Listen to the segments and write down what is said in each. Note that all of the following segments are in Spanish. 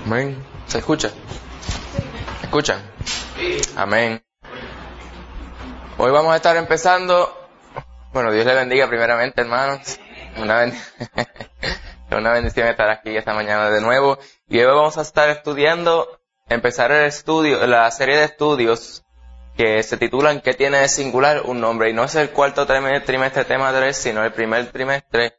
Amén. ¿Se escucha? ¿Escuchan? Amén. Hoy vamos a estar empezando. Bueno, Dios les bendiga primeramente, hermanos. Una bendición estar aquí esta mañana de nuevo. Y hoy vamos a estar empezar la serie de estudios que se titulan ¿Qué tiene de singular un nombre? Y no es el cuarto trimestre tema 3, sino el primer trimestre.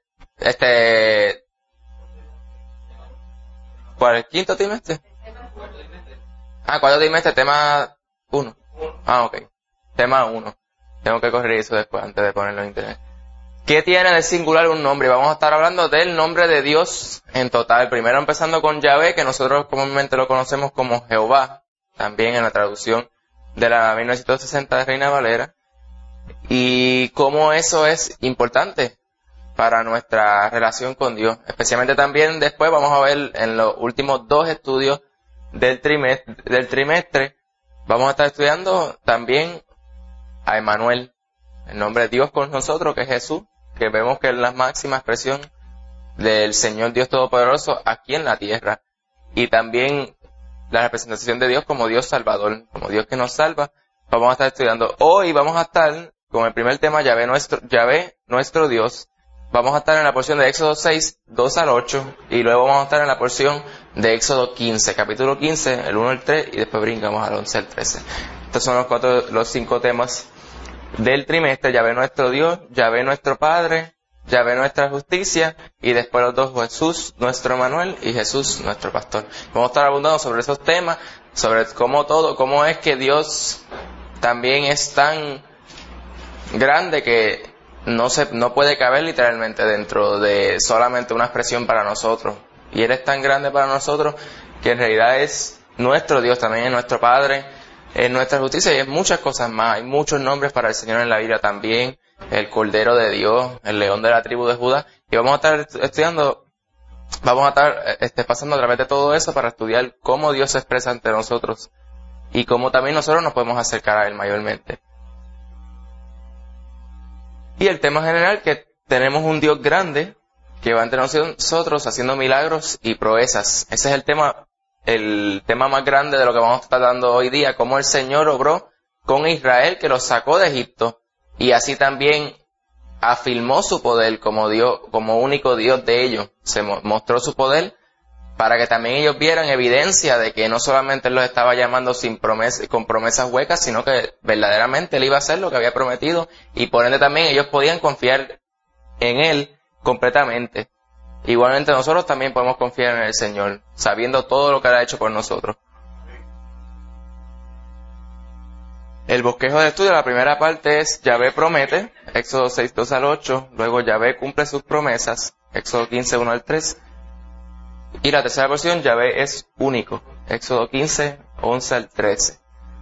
¿Cuál? ¿El quinto trimestre? Cuarto trimestre, tema 1. Ok. Tema 1. Tengo que corregir eso después antes de ponerlo en internet. ¿Qué tiene de singular un nombre? Vamos a estar hablando del nombre de Dios en total. Primero empezando con Yahvé, que nosotros comúnmente lo conocemos como Jehová, también en la traducción de la 1960 de Reina Valera. Y cómo eso es importante para nuestra relación con Dios. Especialmente también después vamos a ver en los últimos 2 estudios del trimestre, vamos a estar estudiando también a Emmanuel, el nombre de Dios con nosotros, que es Jesús, que vemos que es la máxima expresión del Señor Dios Todopoderoso aquí en la tierra. Y también la representación de Dios como Dios Salvador, como Dios que nos salva. Vamos a estar estudiando. Hoy vamos a estar con el primer tema, Yahvé nuestro Dios. Vamos a estar en la porción de Éxodo 6, 2 al 8, y luego vamos a estar en la porción de Éxodo 15, capítulo 15, el 1 al 3, y después brincamos al 11 al 13. Estos son los 5 temas del trimestre: Yahvé nuestro Dios, Yahvé nuestro Padre, Yahvé nuestra justicia, y después los 2, Jesús nuestro Emmanuel y Jesús nuestro pastor. Vamos a estar abundando sobre esos temas, sobre cómo es que Dios también es tan grande que no puede caber literalmente dentro de solamente una expresión para nosotros. Y Él es tan grande para nosotros que en realidad es nuestro Dios, también es nuestro Padre, es nuestra justicia y es muchas cosas más. Hay muchos nombres para el Señor en la Biblia también: el Cordero de Dios, el León de la tribu de Judá. Y vamos a estar estudiando, pasando a través de todo eso para estudiar cómo Dios se expresa ante nosotros y cómo también nosotros nos podemos acercar a Él mayormente. Y el tema general, que tenemos un Dios grande que va entre nosotros haciendo milagros y proezas. Ese es el tema más grande de lo que vamos a estar dando hoy día: cómo el Señor obró con Israel, que los sacó de Egipto, y así también afirmó su poder como Dios, como único Dios de ellos. Se mostró su poder para que también ellos vieran evidencia de que no solamente Él los estaba llamando con promesas huecas, sino que verdaderamente Él iba a hacer lo que había prometido, y por ende también ellos podían confiar en Él completamente. Igualmente nosotros también podemos confiar en el Señor, sabiendo todo lo que Él ha hecho por nosotros. El bosquejo de estudio, la primera parte es Yahvé promete, Éxodo 6, 2 al 8, luego Yahvé cumple sus promesas, Éxodo 15, 1 al 3, y la tercera porción, Yahvé es único, Éxodo 15, 11 al 13.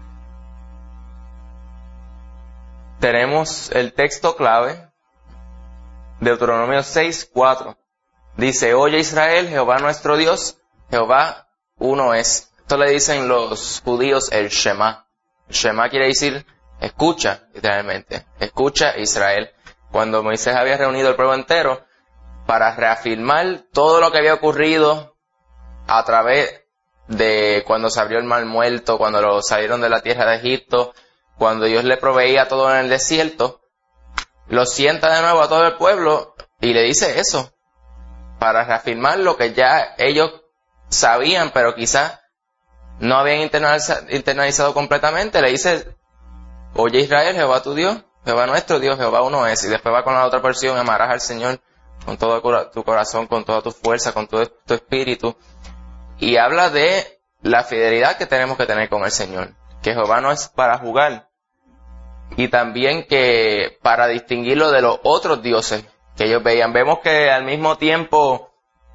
Tenemos el texto clave, Deuteronomio 6, 4. Dice: Oye Israel, Jehová nuestro Dios, Jehová uno es. Esto le dicen los judíos el Shema. Shema quiere decir escucha, literalmente. Escucha Israel. Cuando Moisés había reunido el pueblo entero para reafirmar todo lo que había ocurrido a través de cuando se abrió el mar muerto, cuando salieron de la tierra de Egipto, cuando Dios le proveía todo en el desierto, lo sienta de nuevo a todo el pueblo y le dice eso, para reafirmar lo que ya ellos sabían, pero quizás no habían internalizado completamente. Le dice: Oye Israel, Jehová tu Dios, Jehová nuestro Dios, Jehová uno es. Y después va con la otra porción: amarás al Señor con todo tu corazón, con toda tu fuerza, con todo tu espíritu. Y habla de la fidelidad que tenemos que tener con el Señor, que Jehová no es para jugar, y también que para distinguirlo de los otros dioses que ellos veían. Vemos que al mismo tiempo,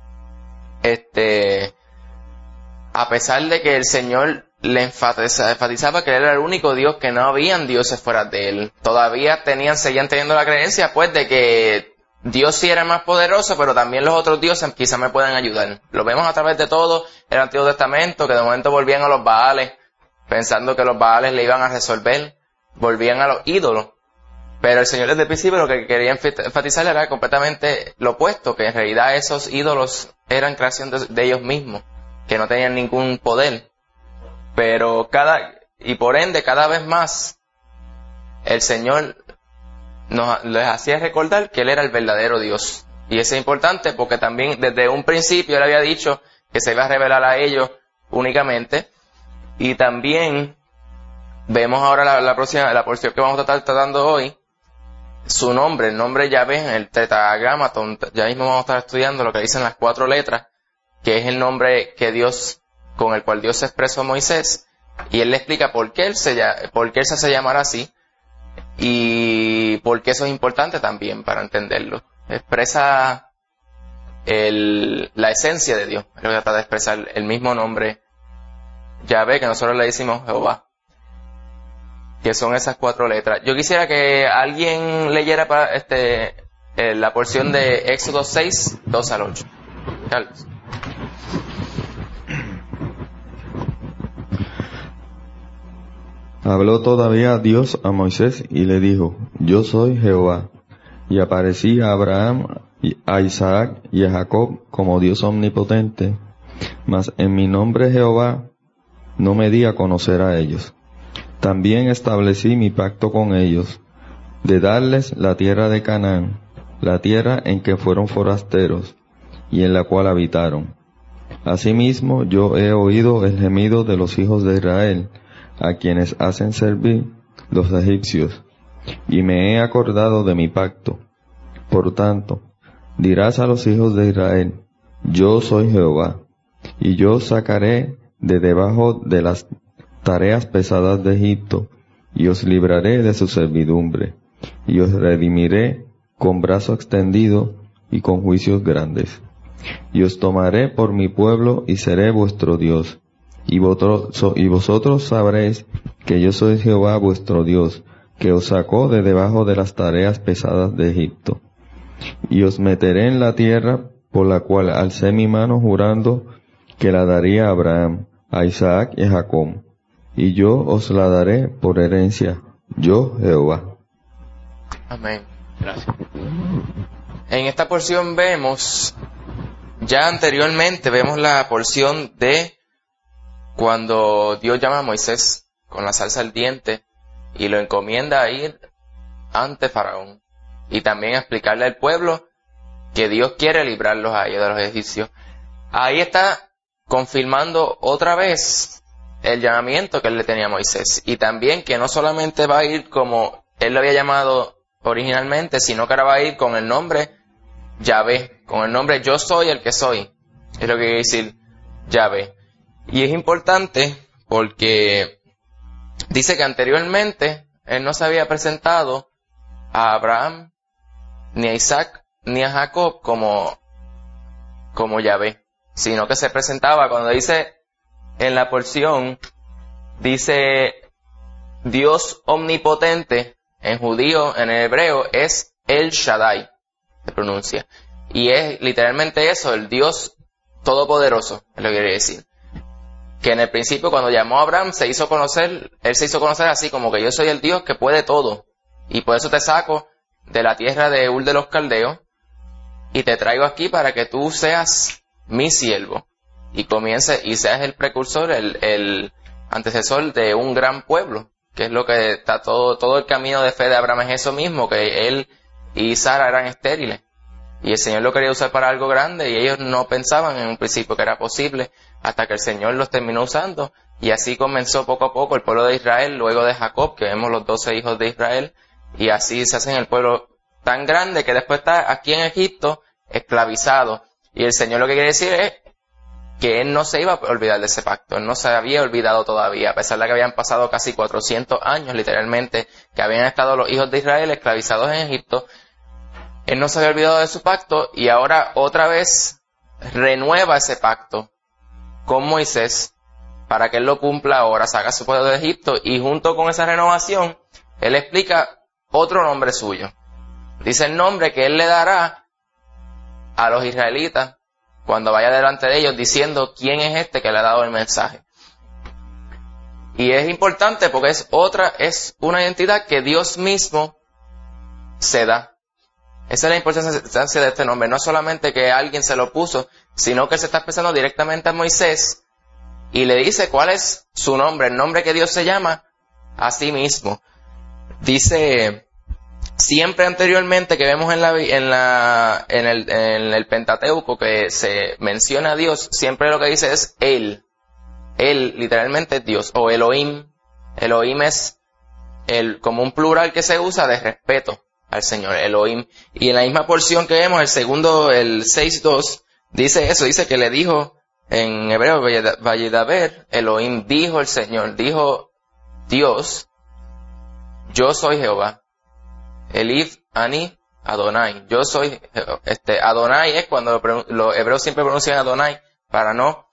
a pesar de que el Señor le enfatizaba que Él era el único Dios, que no habían dioses fuera de Él, todavía seguían teniendo la creencia pues de que Dios sí era más poderoso, pero también los otros dioses quizás me puedan ayudar. Lo vemos a través de todo el Antiguo Testamento, que de momento volvían a los Baales, pensando que los Baales le iban a resolver, volvían a los ídolos. Pero el Señor desde el principio lo que quería enfatizar era completamente lo opuesto, que en realidad esos ídolos eran creación de ellos mismos. que no tenían ningún poder. Pero por ende, cada vez más, el Señor les hacía recordar que Él era el verdadero Dios. Y eso es importante porque también desde un principio Él había dicho que se iba a revelar a ellos únicamente. Y también vemos ahora la porción que vamos a estar tratando hoy, su nombre, el nombre Yahvé, en el tetragramaton, ya mismo vamos a estar estudiando lo que dicen las 4 letras, que es el nombre con el cual Dios se expresó a Moisés, y Él le explica por qué Él se hace llamar así, y por qué eso es importante también para entenderlo. Expresa la esencia de Dios, es lo que trata de expresar el mismo nombre Yahvé, que nosotros le decimos Jehová, que son esas 4 letras. Yo quisiera que alguien leyera la porción de Éxodo 6, 2 al 8. Carlos. Habló todavía Dios a Moisés y le dijo: Yo soy Jehová. Y aparecí a Abraham, a Isaac y a Jacob como Dios omnipotente, mas en mi nombre Jehová no me di a conocer a ellos. También establecí mi pacto con ellos, de darles la tierra de Canaán, la tierra en que fueron forasteros, y en la cual habitaron. Asimismo yo he oído el gemido de los hijos de Israel, a quienes hacen servir los egipcios, y me he acordado de mi pacto. Por tanto, dirás a los hijos de Israel: Yo soy Jehová, y yo os sacaré de debajo de las tareas pesadas de Egipto, y os libraré de su servidumbre, y os redimiré con brazo extendido y con juicios grandes. Y os tomaré por mi pueblo y seré vuestro Dios, y vosotros sabréis que yo soy Jehová vuestro Dios, que os sacó de debajo de las tareas pesadas de Egipto. Y os meteré en la tierra por la cual alcé mi mano jurando que la daría a Abraham, a Isaac y a Jacob, y yo os la daré por herencia, yo Jehová. Amén. Gracias. En esta porción ya anteriormente vemos la porción de cuando Dios llama a Moisés con la zarza ardiente y lo encomienda a ir ante Faraón y también a explicarle al pueblo que Dios quiere librarlos a ellos de los egipcios. Ahí está confirmando otra vez el llamamiento que Él le tenía a Moisés, y también que no solamente va a ir como Él lo había llamado originalmente, sino que ahora va a ir con el nombre Yahvé, con el nombre Yo soy el que soy, es lo que quiere decir Yahvé. Y es importante porque dice que anteriormente Él no se había presentado a Abraham, ni a Isaac, ni a Jacob como Yahvé, sino que se presentaba, cuando dice en la porción, dice Dios omnipotente, en judío, en el hebreo, es El Shaddai, se pronuncia. Y es literalmente eso, el Dios todopoderoso, es lo que quiere decir. Que en el principio, cuando llamó a Abraham, Él se hizo conocer así, como que yo soy el Dios que puede todo. Y por eso te saco de la tierra de Ur de los Caldeos, y te traigo aquí para que tú seas mi siervo. Y seas el precursor, el antecesor de un gran pueblo, que es lo que está todo el camino de fe de Abraham, es eso mismo, que él y Sara eran estériles. Y el Señor lo quería usar para algo grande, y ellos no pensaban en un principio que era posible, hasta que el Señor los terminó usando, y así comenzó poco a poco el pueblo de Israel, luego de Jacob, que vemos los 12 hijos de Israel, y así se hacen el pueblo tan grande que después está aquí en Egipto esclavizado. Y el Señor lo que quiere decir es que Él no se iba a olvidar de ese pacto, Él no se había olvidado todavía, a pesar de que habían pasado casi 400 años literalmente, que habían estado los hijos de Israel esclavizados en Egipto. Él no se había olvidado de su pacto, y ahora otra vez renueva ese pacto con Moisés para que Él lo cumpla ahora, saca a su pueblo de Egipto, y junto con esa renovación Él explica otro nombre suyo. Dice el nombre que Él le dará a los israelitas cuando vaya delante de ellos, diciendo quién es este que le ha dado el mensaje. Y es importante porque es una identidad que Dios mismo se da. Esa es la importancia de este nombre. No solamente que alguien se lo puso, sino que se está expresando directamente a Moisés y le dice cuál es su nombre, el nombre que Dios se llama a sí mismo. Dice, siempre anteriormente que vemos en el Pentateuco que se menciona a Dios, siempre lo que dice es Él. Él literalmente es Dios, o Elohim. Elohim es como un plural que se usa de respeto al Señor, Elohim. Y en la misma porción que vemos, el 6:2, dice eso, dice que le dijo en hebreo, Vayedaber, Elohim, dijo el Señor, dijo Dios, yo soy Jehová. Elif, Ani, Adonai. Yo soy, Adonai es cuando los hebreos siempre pronuncian Adonai para no,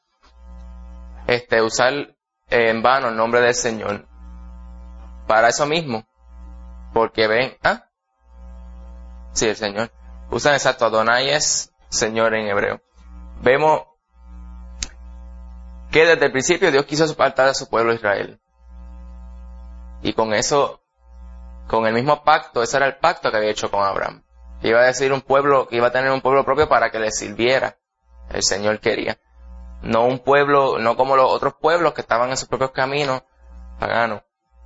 usar en vano el nombre del Señor. Para eso mismo. Porque ven, sí, el Señor. Usan exacto, Adonai es Señor en hebreo. Vemos que desde el principio Dios quiso apartar a su pueblo Israel. Y con eso, con el mismo pacto, ese era el pacto que había hecho con Abraham. Iba a decir un pueblo, iba a tener un pueblo propio para que le sirviera. El Señor quería. No un pueblo, no como los otros pueblos que estaban en sus propios caminos paganos.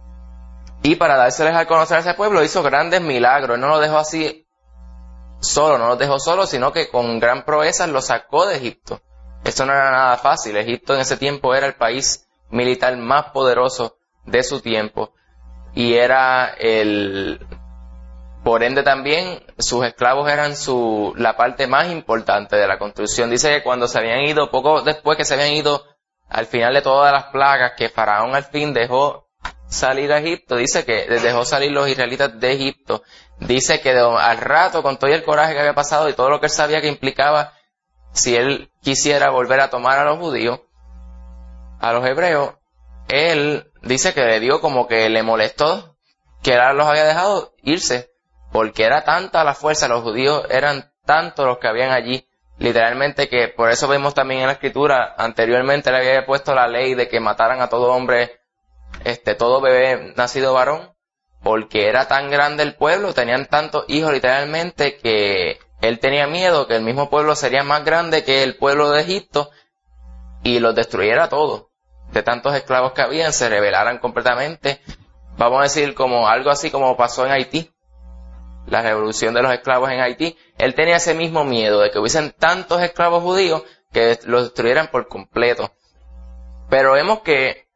Y para dárseles a conocer a ese pueblo hizo grandes milagros. Él no lo dejó así solo, no los dejó solo, sino que con gran proeza los sacó de Egipto. Esto no era nada fácil. Egipto en ese tiempo era el país militar más poderoso de su tiempo. Y era por ende también, sus esclavos eran la parte más importante de la construcción. Dice que cuando se habían ido, poco después que se habían ido, al final de todas las plagas que Faraón al fin dejó salir a Egipto, dice que dejó salir los israelitas de Egipto. Dice que al rato, con todo el coraje que había pasado y todo lo que él sabía que implicaba, si él quisiera volver a tomar a los judíos, a los hebreos, él dice que le dio como que le molestó que él los había dejado irse, porque era tanta la fuerza, los judíos eran tantos los que habían allí, literalmente que por eso vemos también en la escritura, anteriormente le había puesto la ley de que mataran a todo hombre, todo bebé nacido varón, porque era tan grande el pueblo, tenían tantos hijos literalmente que él tenía miedo que el mismo pueblo sería más grande que el pueblo de Egipto y los destruyera todos. De tantos esclavos que habían, se rebelaran completamente. Vamos a decir como algo así como pasó en Haití, la revolución de los esclavos en Haití. Él tenía ese mismo miedo de que hubiesen tantos esclavos judíos que los destruyeran por completo. Pero vemos que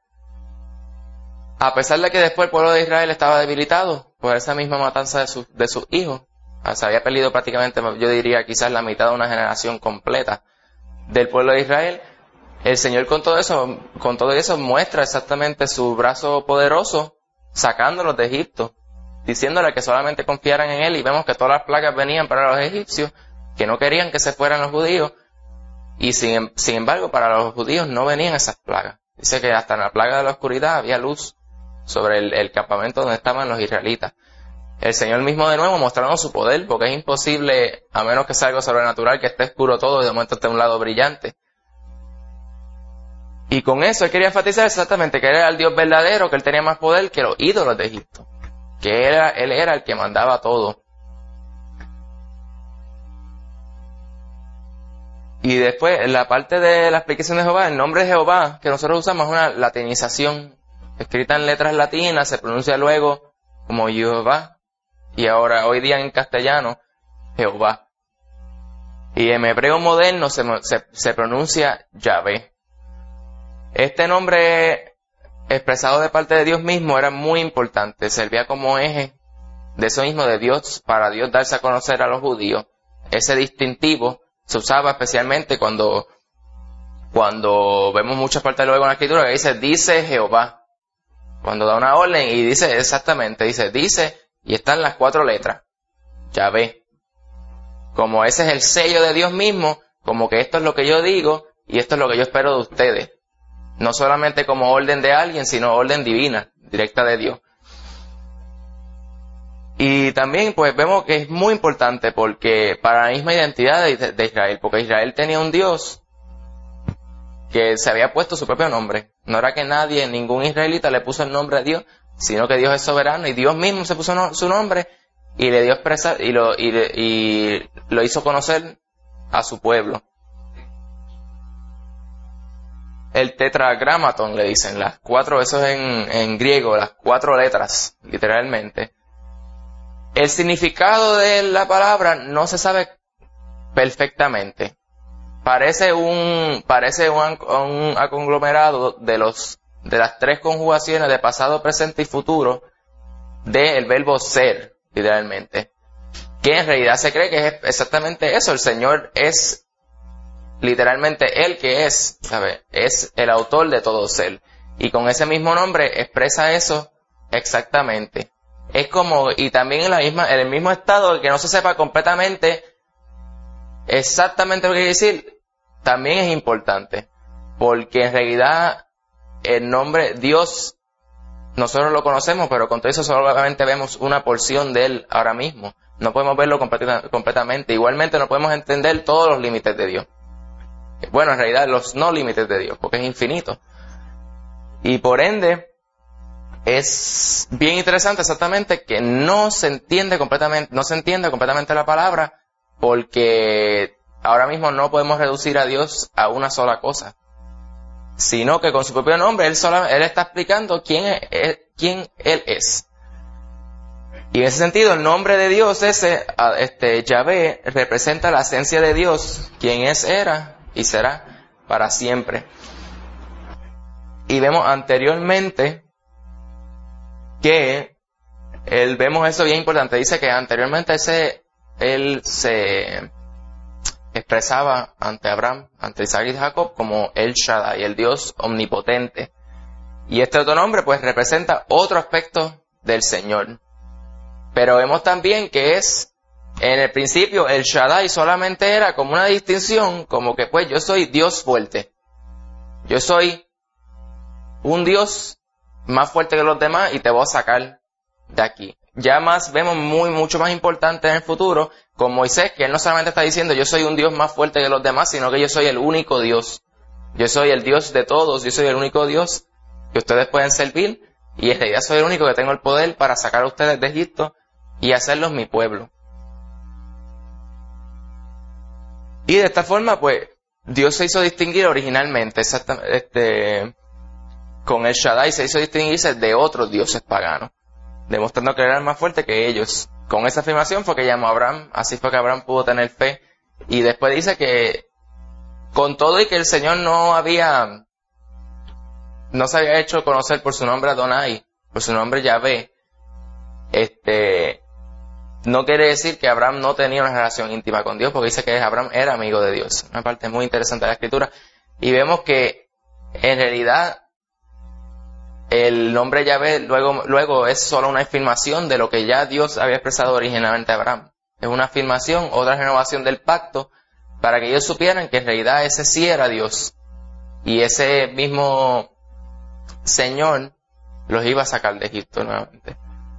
a pesar de que después el pueblo de Israel estaba debilitado por esa misma matanza de sus hijos, se había perdido prácticamente, yo diría quizás la mitad de una generación completa del pueblo de Israel. El Señor con todo eso muestra exactamente su brazo poderoso sacándolos de Egipto, diciéndole que solamente confiaran en Él, y vemos que todas las plagas venían para los egipcios, que no querían que se fueran los judíos, y sin embargo para los judíos no venían esas plagas. Dice que hasta en la plaga de la oscuridad había luz sobre el campamento donde estaban los israelitas. El Señor mismo de nuevo mostrando su poder, porque es imposible, a menos que sea algo sobrenatural, que esté oscuro todo y de momento esté un lado brillante. Y con eso él quería enfatizar exactamente que él era el Dios verdadero, que él tenía más poder que los ídolos de Egipto, que él era el que mandaba todo. Y después, en la parte de la explicación de Jehová, el nombre de Jehová que nosotros usamos es una latinización, escrita en letras latinas, se pronuncia luego como Jehová, y ahora hoy día en castellano, Jehová. Y en hebreo moderno se pronuncia Yahvé. Este nombre expresado de parte de Dios mismo era muy importante, servía como eje de eso mismo de Dios, para Dios darse a conocer a los judíos. Ese distintivo se usaba especialmente cuando vemos muchas partes luego en la escritura que dice Jehová, cuando da una orden y dice exactamente, dice y están las 4 letras, Yahvé, como ese es el sello de Dios mismo, como que esto es lo que yo digo y esto es lo que yo espero de ustedes. No solamente como orden de alguien, sino orden divina, directa de Dios. Y también pues vemos que es muy importante porque para la misma identidad de Israel, porque Israel tenía un Dios que se había puesto su propio nombre. No era que ningún israelita le puso el nombre a Dios, sino que Dios es soberano y Dios mismo se puso su nombre y le dio expresar, y lo hizo conocer a su pueblo. El tetragrámaton le dicen, las 4, eso es en griego, las 4 letras, literalmente. El significado de la palabra no se sabe perfectamente. Parece un conglomerado de las 3 conjugaciones de pasado, presente y futuro del verbo ser, literalmente. Que en realidad se cree que es exactamente eso. El Señor es literalmente el que es, ¿sabe? Es el autor de todo ser. Y con ese mismo nombre expresa eso exactamente. Es como, y también en el mismo estado, que no se sepa completamente exactamente lo que quiere decir, también es importante. Porque en realidad el nombre Dios, nosotros lo conocemos, pero con todo eso solamente vemos una porción de él ahora mismo. No podemos verlo completamente. Igualmente no podemos entender todos los límites de Dios. Bueno, en realidad los no límites de Dios, porque es infinito. Y por ende, es bien interesante exactamente que no se entiende completamente la palabra, porque ahora mismo no podemos reducir a Dios a una sola cosa, sino que con su propio nombre Él está explicando quién Él es. Y en ese sentido, el nombre de Dios Yahvé, representa la esencia de Dios, quien es, era y será para siempre. Y vemos anteriormente que vemos eso bien importante. Dice que anteriormente él se expresaba ante Abraham, ante Isaac y Jacob como El Shaddai, el Dios omnipotente. Y este otro nombre pues representa otro aspecto del Señor. Pero vemos también que en el principio el Shaddai solamente era como una distinción, como que pues yo soy Dios fuerte. Yo soy un Dios más fuerte que los demás y te voy a sacar de aquí. Ya más vemos mucho más importante en el futuro con Moisés, que él no solamente está diciendo yo soy un Dios más fuerte que los demás, sino que yo soy el único Dios. Yo soy el Dios de todos, yo soy el único Dios que ustedes pueden servir y en realidad soy el único que tengo el poder para sacar a ustedes de Egipto y hacerlos mi pueblo. Y de esta forma, pues, Dios se hizo distinguir originalmente, con el Shaddai se hizo distinguirse de otros dioses paganos, demostrando que era más fuerte que ellos. Con esa afirmación fue que llamó a Abraham, así fue que Abraham pudo tener fe. Y después dice que, con todo y que el Señor no se había hecho conocer por su nombre Adonai, por su nombre Yahvé, no quiere decir que Abraham no tenía una relación íntima con Dios, porque dice que Abraham era amigo de Dios. Una parte muy interesante de la Escritura. Y vemos que, en realidad, el nombre Yahvé luego es solo una afirmación de lo que ya Dios había expresado originalmente a Abraham. Es una afirmación, otra renovación del pacto, para que ellos supieran que en realidad ese sí era Dios. Y ese mismo Señor los iba a sacar de Egipto nuevamente.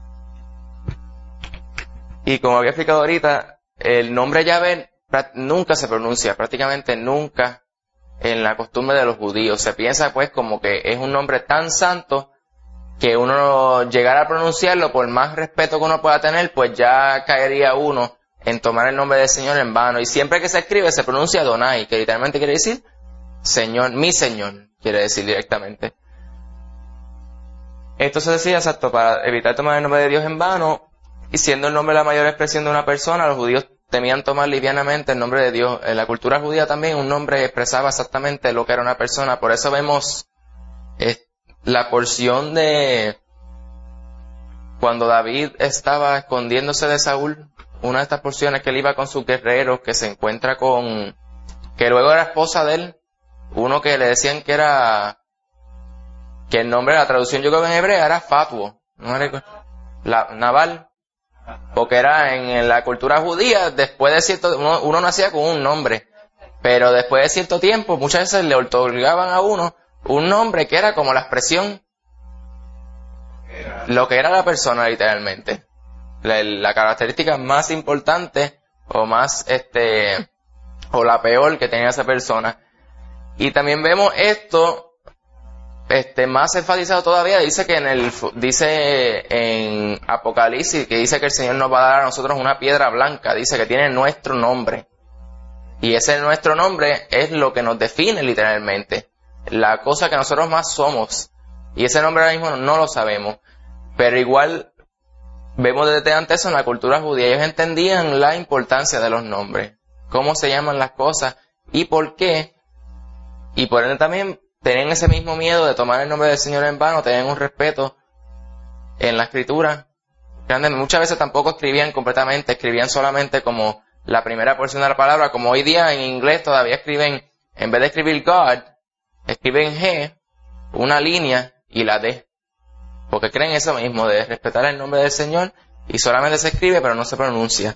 Y como había explicado ahorita, el nombre Yahvé nunca se pronuncia, prácticamente nunca en la costumbre de los judíos. Se piensa pues como que es un nombre tan santo que uno llegara a pronunciarlo, por más respeto que uno pueda tener, pues ya caería uno en tomar el nombre del Señor en vano. Y siempre que se escribe se pronuncia Adonai, que literalmente quiere decir Señor, mi Señor, quiere decir directamente. Esto se decía exacto para evitar tomar el nombre de Dios en vano. Y siendo el nombre la mayor expresión de una persona, los judíos temían tomar livianamente el nombre de Dios. En la cultura judía también un nombre expresaba exactamente lo que era una persona. Por eso vemos la porción de cuando David estaba escondiéndose de Saúl, una de estas porciones que él iba con sus guerreros, que se encuentra con, que luego era esposa de él, uno que le decían que el nombre, la traducción yo creo que en hebreo era Fatuo, no Nabal. Porque era en la cultura judía, después de cierto, uno nacía con un nombre, pero después de cierto tiempo, muchas veces le otorgaban a uno un nombre que era como la expresión, lo que era la persona literalmente, la característica más importante o más, o la peor que tenía esa persona. Y también vemos esto más enfatizado todavía, dice en Apocalipsis, que dice que el Señor nos va a dar a nosotros una piedra blanca, dice que tiene nuestro nombre. Y ese nuestro nombre es lo que nos define literalmente, la cosa que nosotros más somos. Y ese nombre ahora mismo no lo sabemos, pero igual vemos desde antes eso en la cultura judía. Ellos entendían la importancia de los nombres, cómo se llaman las cosas y por qué, y por ende también tenían ese mismo miedo de tomar el nombre del Señor en vano, tenían un respeto en la escritura grande. Muchas veces tampoco escribían completamente, escribían solamente como la primera porción de la palabra, como hoy día en inglés todavía escriben, en vez de escribir God, escriben G, una línea y la D, porque creen eso mismo, de respetar el nombre del Señor, y solamente se escribe pero no se pronuncia.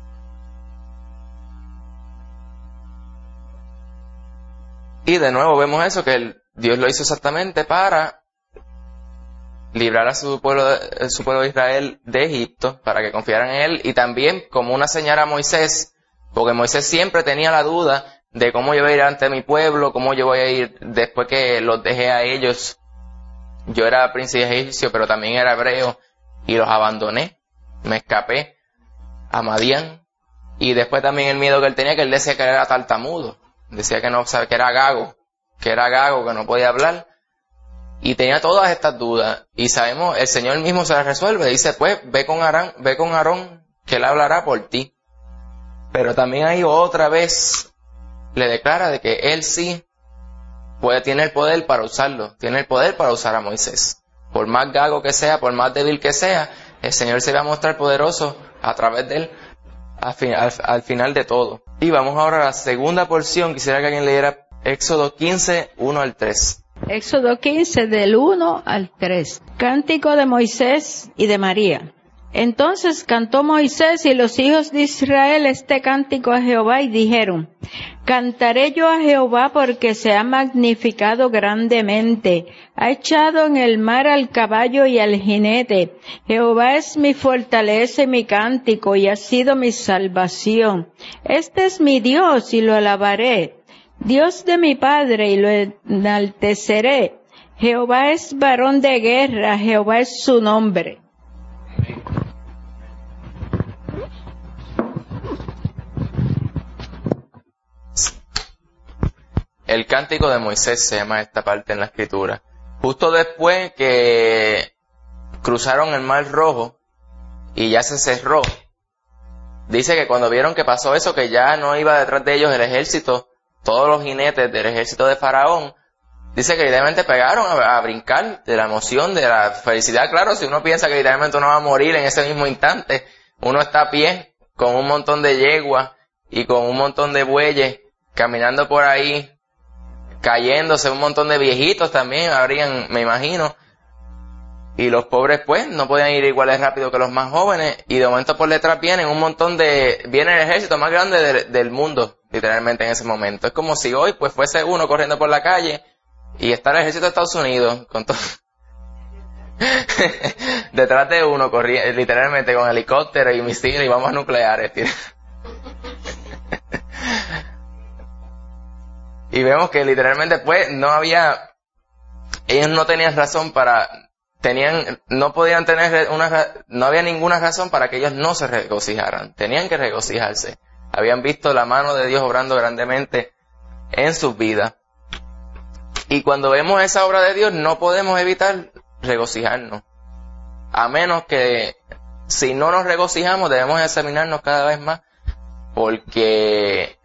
Y de nuevo vemos eso, que Dios lo hizo exactamente para librar a su pueblo de Israel de Egipto, para que confiaran en Él, y también como una señal a Moisés, porque Moisés siempre tenía la duda de cómo yo voy a ir ante mi pueblo, cómo yo voy a ir después que los dejé a ellos. Yo era príncipe egipcio, pero también era hebreo, y los abandoné, me escapé a Madián, y después también el miedo que él tenía, que él decía que era tartamudo. Decía que no, que era gago, que no podía hablar, y tenía todas estas dudas, y sabemos, el Señor mismo se las resuelve, dice pues, ve con Aarón, que él hablará por ti. Pero también ahí otra vez le declara de que él sí tiene el poder para usarlo, tiene el poder para usar a Moisés. Por más gago que sea, por más débil que sea, el Señor se va a mostrar poderoso a través de él al final de todo. Y vamos ahora a la segunda porción. Quisiera que alguien leyera Éxodo 15, 1 al 3. Éxodo 15, del 1 al 3. Cántico de Moisés y de María. Entonces cantó Moisés y los hijos de Israel este cántico a Jehová y dijeron: Cantaré yo a Jehová porque se ha magnificado grandemente, ha echado en el mar al caballo y al jinete. Jehová es mi fortaleza y mi cántico y ha sido mi salvación. Este es mi Dios y lo alabaré, Dios de mi Padre, y lo enalteceré. Jehová es varón de guerra, Jehová es su nombre. El cántico de Moisés se llama esta parte en la escritura. Justo después que cruzaron el Mar Rojo y ya se cerró, dice que cuando vieron que pasó eso, que ya no iba detrás de ellos el ejército, todos los jinetes del ejército de Faraón, dice que literalmente pegaron a brincar de la emoción, de la felicidad. Claro, si uno piensa que literalmente uno va a morir en ese mismo instante, uno está a pie con un montón de yeguas y con un montón de bueyes caminando por ahí, cayéndose, un montón de viejitos también habrían, me imagino, y los pobres pues no podían ir igual de rápido que los más jóvenes, y de momento por detrás viene el ejército más grande del mundo, literalmente en ese momento. Es como si hoy pues fuese uno corriendo por la calle y está el ejército de Estados Unidos con todo detrás de uno, corriendo literalmente con helicópteros y misiles y bombas nucleares. Y vemos que literalmente pues ellos no tenían razón no había ninguna razón para que ellos no se regocijaran. Tenían que regocijarse. Habían visto la mano de Dios obrando grandemente en sus vidas. Y cuando vemos esa obra de Dios no podemos evitar regocijarnos. A menos que si no nos regocijamos debemos examinarnos cada vez más, porque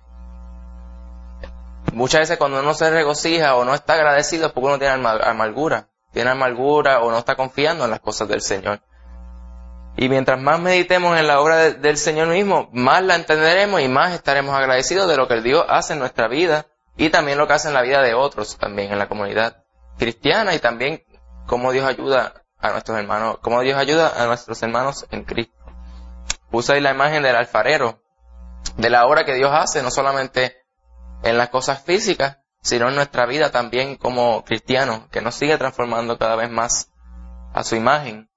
muchas veces cuando uno se regocija o no está agradecido es porque uno tiene amargura o no está confiando en las cosas del Señor. Y mientras más meditemos en la obra del Señor mismo, más la entenderemos y más estaremos agradecidos de lo que Dios hace en nuestra vida y también lo que hace en la vida de otros también en la comunidad cristiana, y también cómo Dios ayuda a nuestros hermanos en Cristo. Puse ahí la imagen del alfarero, de la obra que Dios hace, no solamente en las cosas físicas, sino en nuestra vida también como cristianos, que nos sigue transformando cada vez más a su imagen.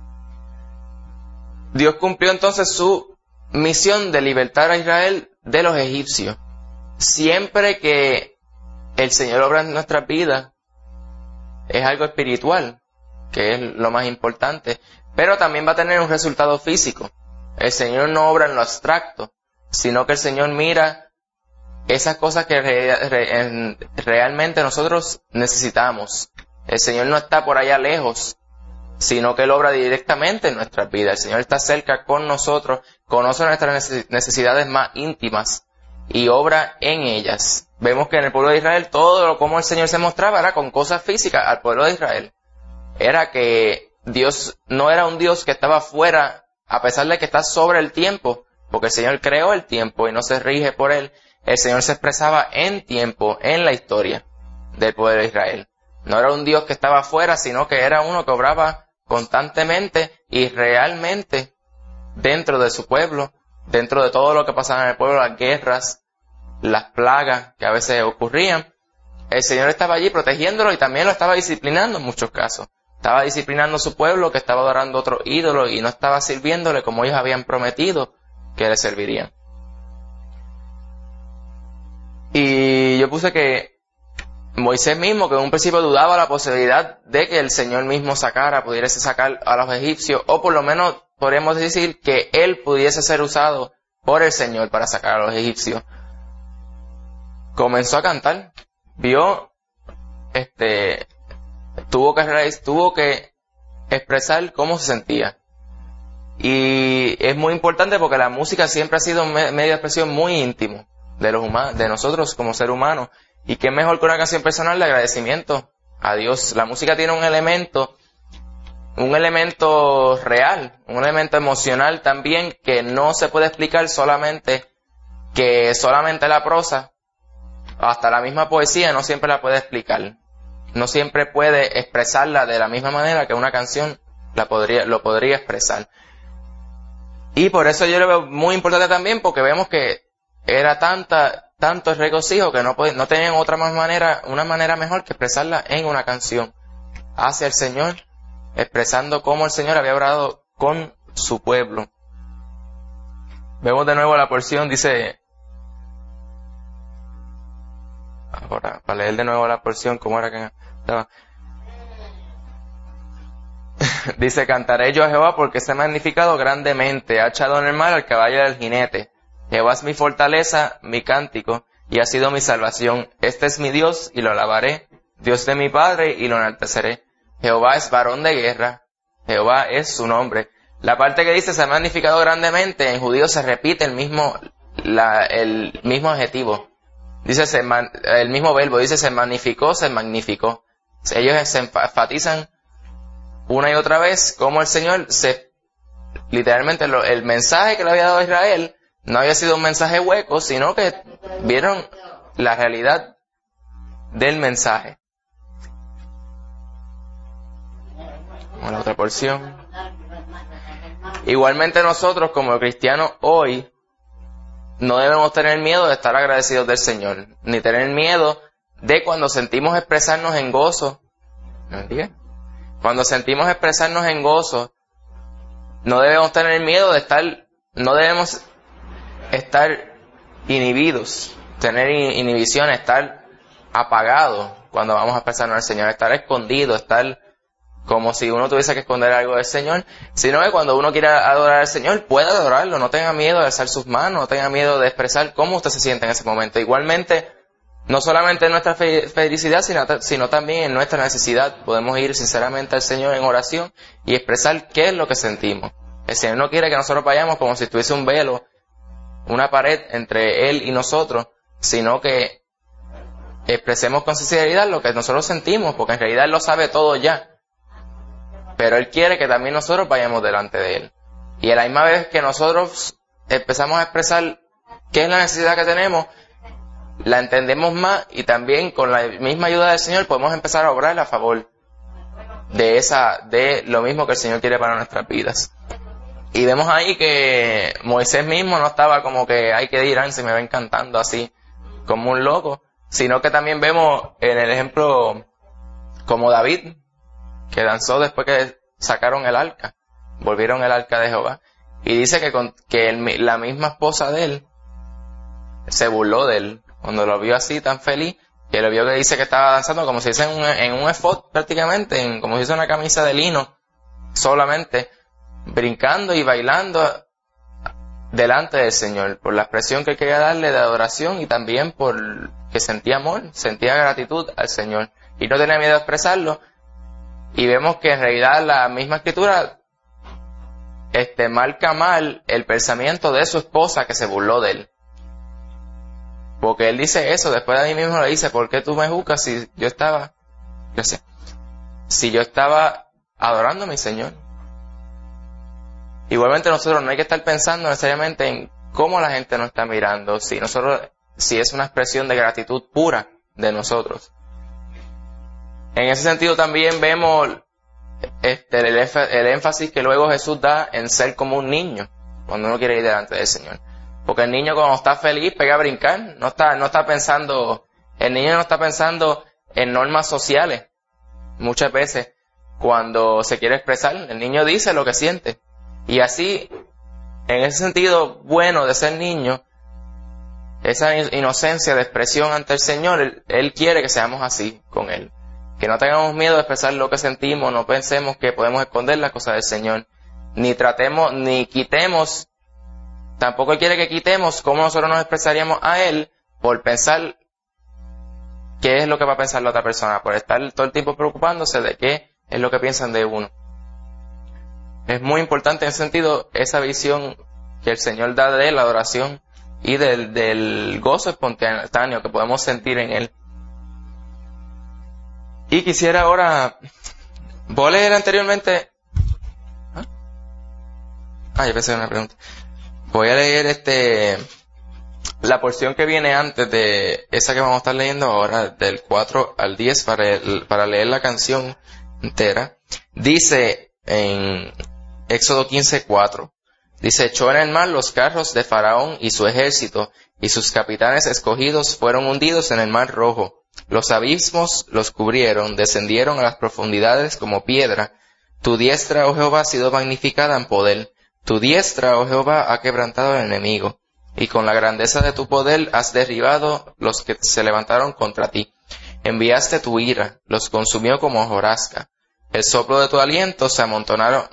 Dios cumplió entonces su misión de libertar a Israel de los egipcios. Siempre que el Señor obra en nuestras vidas, es algo espiritual, que es lo más importante, pero también va a tener un resultado físico. El Señor no obra en lo abstracto, sino que el Señor mira esas cosas que realmente nosotros necesitamos. El Señor no está por allá lejos, sino que Él obra directamente en nuestras vidas. El Señor está cerca con nosotros, conoce nuestras necesidades más íntimas y obra en ellas. Vemos que en el pueblo de Israel todo como el Señor se mostraba era con cosas físicas al pueblo de Israel. Era que Dios no era un Dios que estaba fuera, a pesar de que está sobre el tiempo, porque el Señor creó el tiempo y no se rige por él. El Señor se expresaba en tiempo, en la historia del pueblo de Israel. No era un Dios que estaba fuera, sino que era uno que obraba constantemente y realmente dentro de su pueblo, dentro de todo lo que pasaba en el pueblo, las guerras, las plagas que a veces ocurrían. El Señor estaba allí protegiéndolo y también lo estaba disciplinando en muchos casos. Estaba disciplinando a su pueblo que estaba adorando otros ídolos y no estaba sirviéndole como ellos habían prometido que le servirían. Y yo puse que Moisés mismo, que en un principio dudaba la posibilidad de que el Señor mismo pudiese sacar a los egipcios, o por lo menos podríamos decir que él pudiese ser usado por el Señor para sacar a los egipcios. Comenzó a cantar, tuvo que expresar cómo se sentía. Y es muy importante porque la música siempre ha sido un medio de expresión muy íntimo de nosotros como ser humanos. Y qué mejor que una canción personal de agradecimiento a Dios. La música tiene un elemento real, un elemento emocional también que no se puede explicar solamente la prosa, hasta la misma poesía no siempre la puede explicar. No siempre puede expresarla de la misma manera que una canción lo podría expresar. Y por eso yo lo veo muy importante también, porque vemos que era tanto el regocijo que no tenían una manera mejor que expresarla en una canción hacia el Señor, expresando cómo el Señor había obrado con su pueblo. Vemos de nuevo la porción, dice, ahora, para leer de nuevo la porción, ¿cómo era que estaba? Dice, cantaré yo a Jehová porque se ha magnificado grandemente, ha echado en el mar al caballo del jinete. Jehová es mi fortaleza, mi cántico, y ha sido mi salvación. Este es mi Dios, y lo alabaré, Dios de mi Padre, y lo enalteceré. Jehová es varón de guerra, Jehová es su nombre. La parte que dice se ha magnificado grandemente, en judío se repite el mismo adjetivo. Dice el mismo verbo, dice se magnificó, se magnificó. Ellos se enfatizan una y otra vez cómo el Señor literalmente el mensaje que le había dado a Israel no había sido un mensaje hueco, sino que vieron la realidad del mensaje. Vamos a la otra porción. Igualmente nosotros como cristianos hoy no debemos tener miedo de estar agradecidos del Señor, ni tener miedo de cuando sentimos expresarnos en gozo. ¿Me entiendes? Cuando sentimos expresarnos en gozo, no debemos tener miedo no debemos estar inhibidos, tener inhibición, estar apagados cuando vamos a expresarnos al Señor, estar escondido, estar como si uno tuviese que esconder algo del Señor, sino que cuando uno quiera adorar al Señor, pueda adorarlo, no tenga miedo de alzar sus manos, no tenga miedo de expresar cómo usted se siente en ese momento. Igualmente, no solamente en nuestra felicidad, sino también en nuestra necesidad, podemos ir sinceramente al Señor en oración y expresar qué es lo que sentimos. El Señor no quiere que nosotros vayamos como si estuviese un velo, una pared entre Él y nosotros, sino que expresemos con sinceridad lo que nosotros sentimos, porque en realidad Él lo sabe todo ya. Pero Él quiere que también nosotros vayamos delante de Él. Y a la misma vez que nosotros empezamos a expresar qué es la necesidad que tenemos, la entendemos más y también con la misma ayuda del Señor podemos empezar a obrar a favor de lo mismo que el Señor quiere para nuestras vidas. Y vemos ahí que Moisés mismo no estaba como que hay que ir, se me ven cantando así como un loco, sino que también vemos en el ejemplo como David, que danzó después que sacaron el arca, volvieron el arca de Jehová, y dice que la misma esposa de él se burló de él cuando lo vio así tan feliz, que lo vio que dice que estaba danzando como si fuese en un efod prácticamente, como si fuese una camisa de lino, solamente, brincando y bailando delante del Señor, por la expresión que quería darle de adoración y también por que sentía amor, sentía gratitud al Señor y no tenía miedo de expresarlo. Y vemos que en realidad la misma escritura marca mal el pensamiento de su esposa que se burló de él. Porque él dice eso, después de ahí mismo le dice, ¿por qué tú me juzgas si yo estaba adorando a mi Señor? Igualmente nosotros no hay que estar pensando necesariamente en cómo la gente nos está mirando, si es una expresión de gratitud pura de nosotros. En ese sentido también vemos el énfasis que luego Jesús da en ser como un niño cuando uno quiere ir delante del Señor. Porque el niño cuando está feliz pega a brincar, el niño no está pensando en normas sociales. Muchas veces cuando se quiere expresar, el niño dice lo que siente. Y así, en ese sentido bueno de ser niño, esa inocencia de expresión ante el Señor, Él quiere que seamos así con Él. Que no tengamos miedo de expresar lo que sentimos, no pensemos que podemos esconder las cosas del Señor, tampoco Él quiere que quitemos cómo nosotros nos expresaríamos a Él por pensar qué es lo que va a pensar la otra persona, por estar todo el tiempo preocupándose de qué es lo que piensan de uno. Es muy importante en ese sentido esa visión que el Señor da de la adoración y del gozo espontáneo que podemos sentir en Él. Y quisiera ahora, voy a leer anteriormente, yo pensé en una pregunta. Voy a leer la porción que viene antes de esa que vamos a estar leyendo ahora, del 4 al 10, para leer la canción entera. Dice en Éxodo 15:4, dice, echó en el mar los carros de Faraón y su ejército, y sus capitanes escogidos fueron hundidos en el mar Rojo. Los abismos los cubrieron, descendieron a las profundidades como piedra. Tu diestra, oh Jehová, ha sido magnificada en poder. Tu diestra, oh Jehová, ha quebrantado al enemigo. Y con la grandeza de tu poder has derribado los que se levantaron contra ti. Enviaste tu ira, los consumió como hojarasca. Al soplo de tu aliento se amontonaron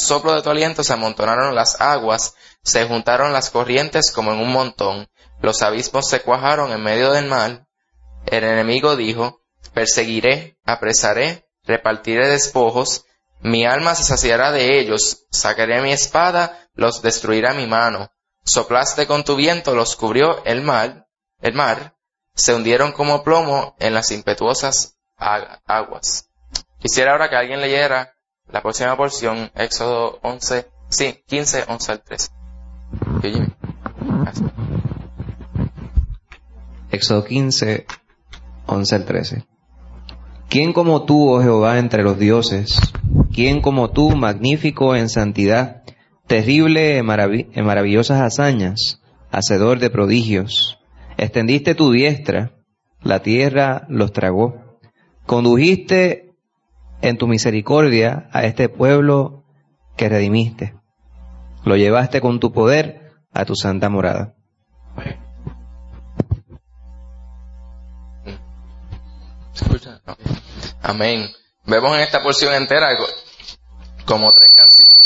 las aguas, se juntaron las corrientes como en un montón. Los abismos se cuajaron en medio del mar. El enemigo dijo, perseguiré, apresaré, repartiré despojos, mi alma se saciará de ellos, sacaré mi espada, los destruirá mi mano. Soplaste con tu viento, los cubrió el mar, se hundieron como plomo en las impetuosas aguas. Quisiera ahora que alguien leyera la próxima porción, Éxodo 15, 11 al 13. Éxodo 15, 11 al 13. ¿Quién como tú, oh Jehová, entre los dioses? ¿Quién como tú, magnífico en santidad, terrible en maravillosas hazañas, hacedor de prodigios? Extendiste tu diestra, la tierra los tragó. Condujiste en tu misericordia a este pueblo que redimiste. Lo llevaste con tu poder a tu santa morada. ¿Escucha? Amén. Vemos en esta porción entera como 3 canciones.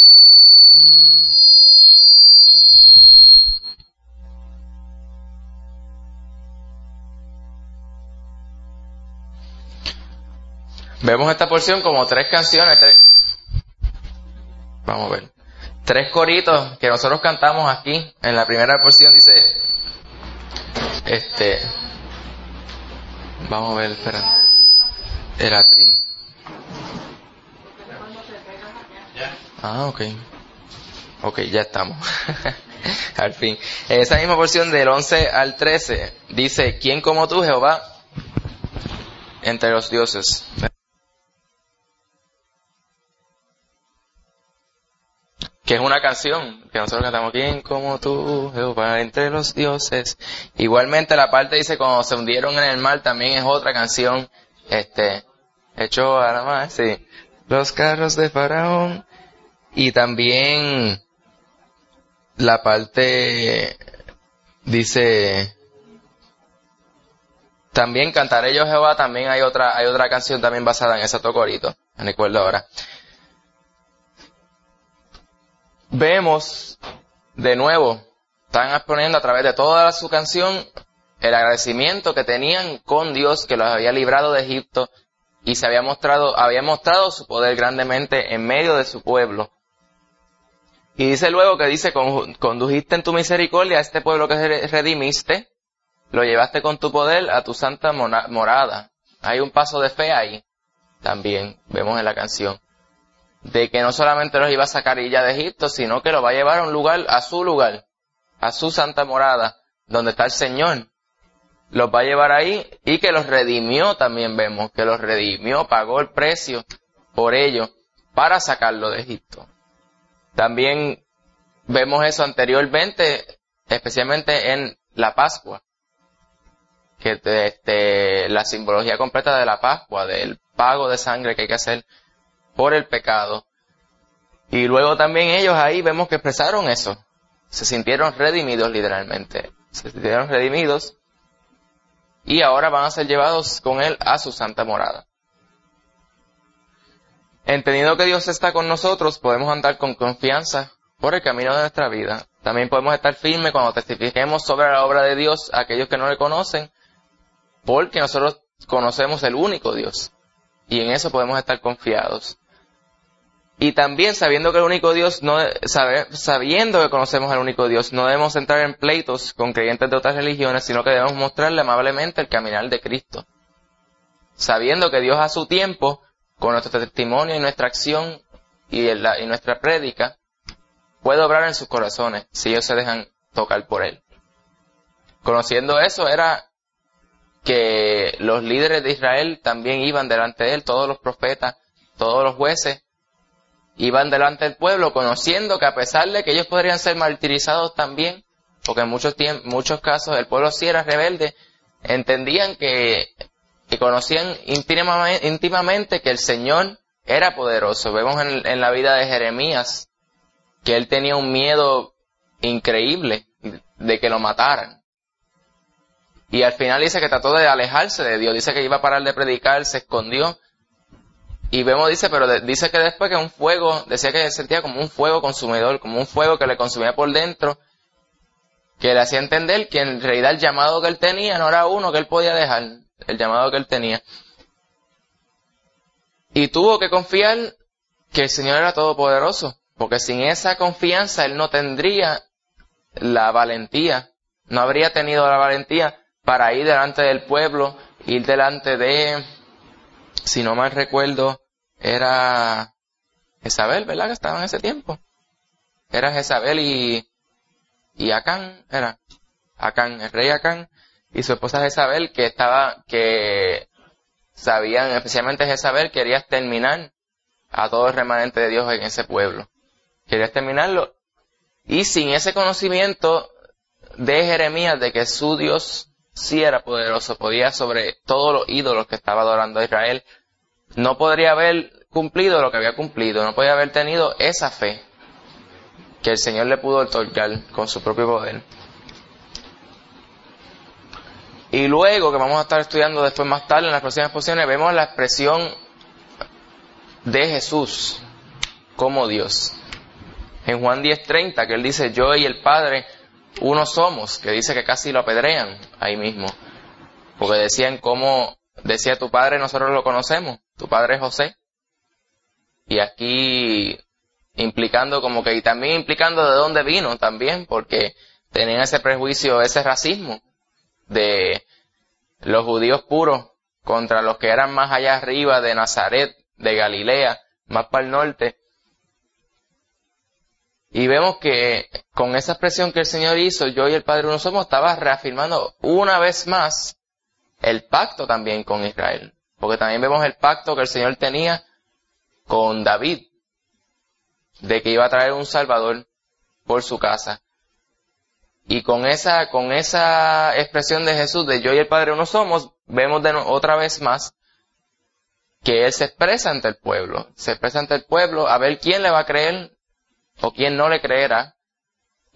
Vemos esta porción como 3 canciones. Vamos a ver. 3 coritos que nosotros cantamos aquí. En la primera porción dice, vamos a ver, espera. El atril. Ok, ya estamos. Al fin. En esa misma porción del 11 al 13 dice, ¿quién como tú, Jehová, entre los dioses? Que es una canción que nosotros cantamos, ¿quién como tú, Jehová, entre los dioses? Igualmente la parte dice, cuando se hundieron en el mar, también es otra canción, echó a la mar, sí, los carros de Faraón. Y también la parte dice, También Cantaré yo Jehová, también hay otra canción también basada en ese otro corito, me recuerdo ahora. Vemos, de nuevo, están exponiendo a través de toda su canción el agradecimiento que tenían con Dios que los había librado de Egipto y había mostrado su poder grandemente en medio de su pueblo. Y dice luego que dice, condujiste en tu misericordia a este pueblo que redimiste, lo llevaste con tu poder a tu santa morada. Hay un paso de fe ahí, también vemos en la canción, de que no solamente los iba a sacar ya de Egipto, sino que los va a llevar a un lugar, a su santa morada, donde está el Señor. Los va a llevar ahí y que los redimió también vemos, que los redimió, pagó el precio por ellos para sacarlo de Egipto. También vemos eso anteriormente, especialmente en la Pascua, que la simbología completa de la Pascua, del pago de sangre que hay que hacer por el pecado. Y luego también ellos ahí vemos que expresaron eso, se sintieron redimidos literalmente, se sintieron redimidos y ahora van a ser llevados con Él a su santa morada. Entendiendo que Dios está con nosotros, podemos andar con confianza por el camino de nuestra vida. También podemos estar firmes cuando testifiquemos sobre la obra de Dios a aquellos que no le conocen, porque nosotros conocemos el único Dios. Y en eso podemos estar confiados. Y también sabiendo que el único Dios, sabiendo que conocemos al único Dios, no debemos entrar en pleitos con creyentes de otras religiones, sino que debemos mostrarle amablemente el caminar de Cristo. Sabiendo que Dios a su tiempo, con nuestro testimonio y nuestra acción y nuestra prédica, puede obrar en sus corazones si ellos se dejan tocar por Él. Conociendo eso era que los líderes de Israel también iban delante de Él, todos los profetas, todos los jueces, iban delante del pueblo, conociendo que a pesar de que ellos podrían ser martirizados también, porque en muchos casos el pueblo sí era rebelde, entendían que conocían íntimamente que el Señor era poderoso. Vemos en la vida de Jeremías que él tenía un miedo increíble de que lo mataran. Y al final dice que trató de alejarse de Dios, dice que iba a parar de predicar, se escondió. Y dice que después que un fuego, decía que sentía como un fuego consumidor, como un fuego que le consumía por dentro, que le hacía entender que en realidad el llamado que él tenía no era uno que él podía dejar, el llamado que él tenía. Y tuvo que confiar que el Señor era todopoderoso, porque sin esa confianza él no tendría la valentía, no habría tenido la valentía para ir delante del pueblo, ir delante de, si no mal recuerdo, era Jezabel, ¿verdad? Que estaba en ese tiempo. Era Jezabel y Acán, el rey Acán, y su esposa Jezabel, que sabían, especialmente Jezabel, quería exterminar a todo el remanente de Dios en ese pueblo. Quería exterminarlo. Y sin ese conocimiento de Jeremías de que su Dios sí era poderoso, podía sobre todos los ídolos que estaba adorando a Israel, no podría haber cumplido lo que había cumplido, no podía haber tenido esa fe que el Señor le pudo otorgar con su propio poder. Y luego, que vamos a estar estudiando después más tarde en las próximas posiciones, vemos la expresión de Jesús como Dios. En Juan 10:30, que él dice, yo y el Padre uno somos, que dice que casi lo apedrean ahí mismo. Porque decía tu padre, nosotros lo conocemos, tu padre es José. Y aquí implicando y también implicando de dónde vino también, porque tenían ese prejuicio, ese racismo de los judíos puros contra los que eran más allá arriba de Nazaret, de Galilea, más para el norte. Y vemos que con esa expresión que el Señor hizo, yo y el Padre uno somos, estaba reafirmando una vez más el pacto también con Israel. Porque también vemos el pacto que el Señor tenía con David, de que iba a traer un Salvador por su casa. Y con esa expresión de Jesús, de yo y el Padre uno somos, vemos otra vez más que Él se expresa ante el pueblo. Se expresa ante el pueblo a ver quién le va a creer o quién no le creerá.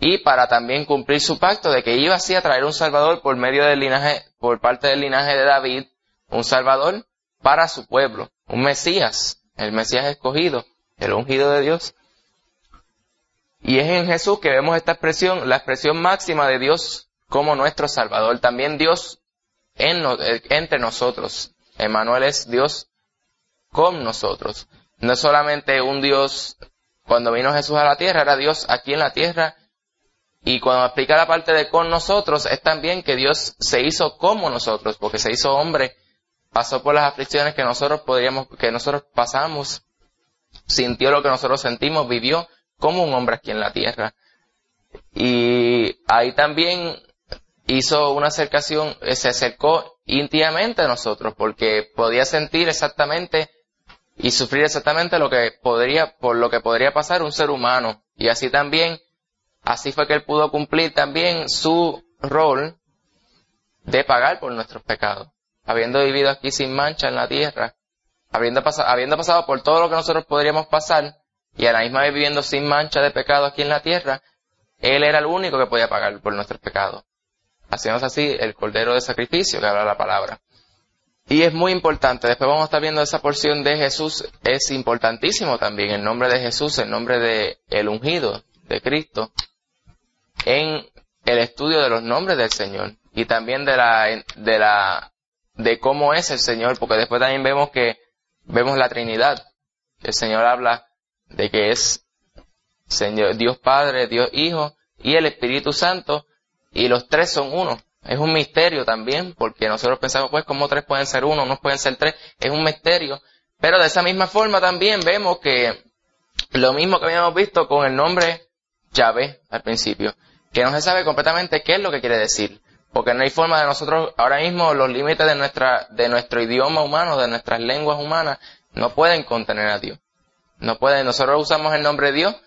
y para también cumplir su pacto de que iba así a traer un Salvador por medio del linaje, por parte del linaje de David, un Salvador para su pueblo, un Mesías, el Mesías escogido, el ungido de Dios. Y es en Jesús que vemos esta expresión, la expresión máxima de Dios como nuestro Salvador. También Dios entre nosotros. Emmanuel es Dios con nosotros. No es solamente un Dios, cuando vino Jesús a la tierra, era Dios aquí en la tierra. Y cuando explica la parte de con nosotros, es también que Dios se hizo como nosotros, porque se hizo hombre, pasó por las aflicciones que nosotros pasamos, sintió lo que nosotros sentimos, vivió como un hombre aquí en la tierra. Y ahí también hizo una acercación, se acercó íntimamente a nosotros, porque podía sentir exactamente y sufrir exactamente por lo que podría pasar un ser humano. Y así también, así fue que él pudo cumplir también su rol de pagar por nuestros pecados. Habiendo vivido aquí sin mancha en la tierra, habiendo pasado por todo lo que nosotros podríamos pasar, y a la misma vez viviendo sin mancha de pecado aquí en la tierra, él era el único que podía pagar por nuestros pecados. Hacemos así el cordero de sacrificio que habla la palabra. Y es muy importante, después vamos a estar viendo esa porción de Jesús, es importantísimo también el nombre de Jesús, el nombre de el ungido de Cristo, en el estudio de los nombres del Señor, y también de cómo es el Señor, porque después también vemos la Trinidad. El Señor habla de que es Señor, Dios Padre, Dios Hijo y el Espíritu Santo, y los tres son uno. Es un misterio también, porque nosotros pensamos, pues, ¿cómo tres pueden ser uno? Unos pueden ser tres. Es un misterio. Pero de esa misma forma también vemos que lo mismo que habíamos visto con el nombre Yahvé al principio, que no se sabe completamente qué es lo que quiere decir. Porque no hay forma de nosotros, ahora mismo los límites de nuestro idioma humano, de nuestras lenguas humanas, no pueden contener a Dios. No pueden, nosotros usamos el nombre de Dios